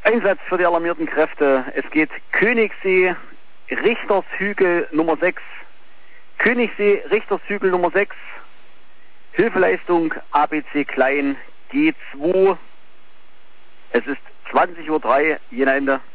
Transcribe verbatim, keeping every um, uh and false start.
Einsatz für die alarmierten Kräfte. Es geht Königssee, Richtershügel Nummer sechs. Königssee, Richtershügel Nummer sechs. Hilfeleistung A B C Klein G zwei. Es ist zwanzig Uhr drei, Jena Ende.